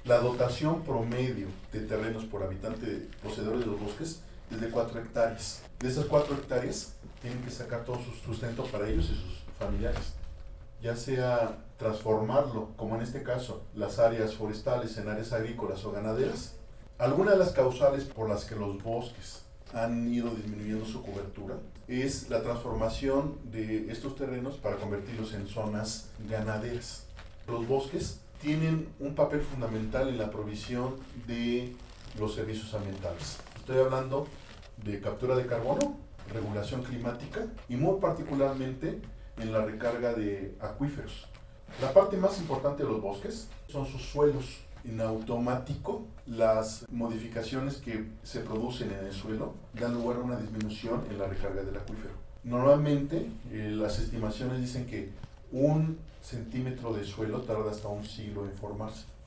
La dotación promedio de terrenos por habitante poseedores de los bosques es de 4 hectáreas. De esas 4 hectáreas tienen que sacar todo su sustento para ellos y sus familiares, ya sea transformarlo, como en este caso, las áreas forestales en áreas agrícolas o ganaderas. Algunas de las causales por las que los bosques han ido disminuyendo su cobertura es la transformación de estos terrenos para convertirlos en zonas ganaderas. Los bosques tienen un papel fundamental en la provisión de los servicios ambientales. Estoy hablando de captura de carbono, regulación climática y muy particularmente en la recarga de acuíferos. La parte más importante de los bosques son sus suelos. En automático, las modificaciones que se producen en el suelo dan lugar a una disminución en la recarga del acuífero. Normalmente, las estimaciones dicen que 1 centímetro de suelo tarda hasta un siglo en formarse.